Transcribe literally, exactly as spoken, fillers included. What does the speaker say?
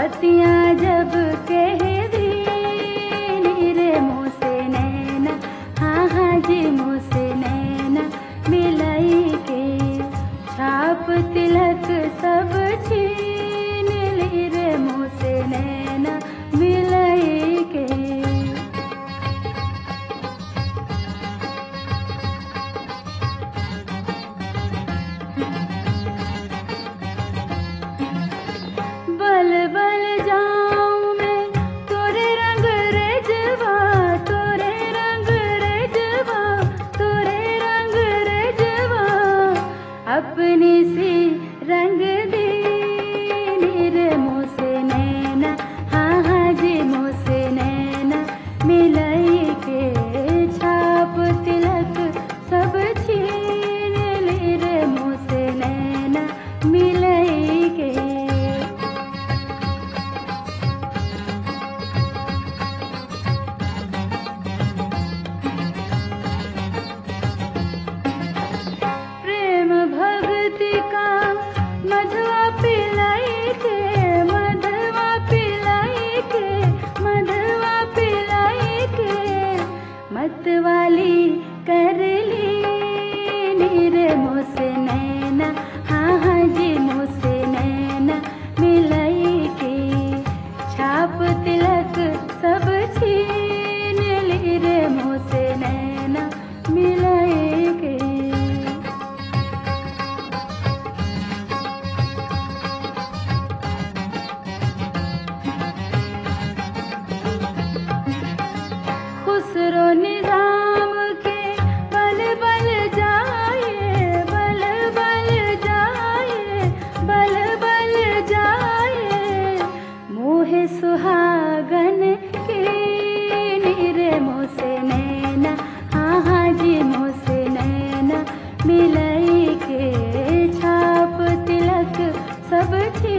बतियाँ जब कह दी रे मुँह से नैना, हाँ हाँ जी मुँह से नैना मिलाई के, छाप तिलक सब छीन ली रे मुँह से नैना मिलाई के। बल बल जाऊं मैं तोरे रंग रेजवा, तोरे रंग रेजवा, तोरे रंग रेजवा, अपनी सी रंग दी रे मुँह से नैना, हाँ हाँ जी मुँह से नैना मिलाई के, छाप तिलक सब छीन ली रे मुँह से नैना मिलाई के। भक्ति का मधुआ पिलाई के, मधुआ पिलाई के, मधुआ पिलाई के, मतवाली कर ली रे मुँह से नैना, हाँ हाँ जी मुँह से नैना मिलाई के, छाप तिलक सब छीन ली रे मुँह से नैना मिलाई के। खुसरो निजाम के बल बल जाए, बल बल जाए, बल बल जाए, मोहे सुहागन की रे मुँह से नैना, हाँ हाँ जी मुँह से नैना मिलाई के, छाप तिलक सब